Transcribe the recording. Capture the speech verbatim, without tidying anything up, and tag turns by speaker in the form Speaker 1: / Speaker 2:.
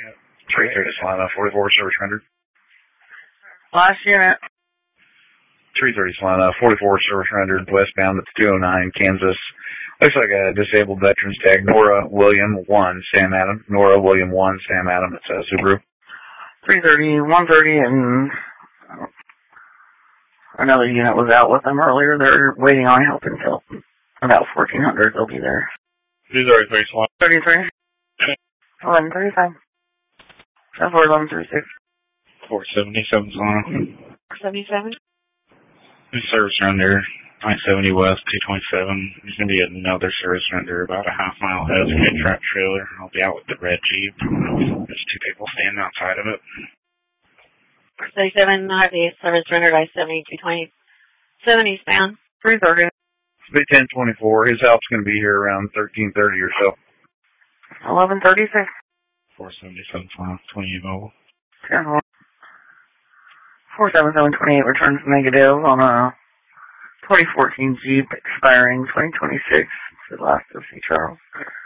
Speaker 1: three thirty Solana, forty-four service rendered.
Speaker 2: Last unit.
Speaker 1: three thirty Solana, forty-four service rendered, westbound at two oh nine, Kansas. Looks like a disabled veterans tag, Nora William one, Sam Adam. Nora William one, Sam Adam. It's a Subaru.
Speaker 2: three thirty, one thirty, and another unit was out with them earlier. They're waiting on help until about fourteen hundred. They'll be there.
Speaker 3: two thirty-three Solana.
Speaker 2: thirty-three. eleven thirty-five. That's four eleven thirty-six.
Speaker 3: four seventy-seven Solana.
Speaker 2: four seventy-seven.
Speaker 3: Service render, nine seventy west, two twenty-seven. There's going to be another service render about a half mile ahead of the mid track trailer. I'll be out with the red Jeep. There's two people standing outside of it.
Speaker 4: thirty-seven, I have the service rendered I seventy, two twenty-seven eastbound.
Speaker 2: three thirty.
Speaker 1: B ten twenty-four. His help's going to be here around thirteen thirty or so.
Speaker 2: eleven thirty-six.
Speaker 3: four seventy-seven Solana, twenty-eight mobile.
Speaker 2: four seventy-seven twenty-eight returns negative on a twenty fourteen Jeep expiring twenty twenty-six. It's the last of C. Charles.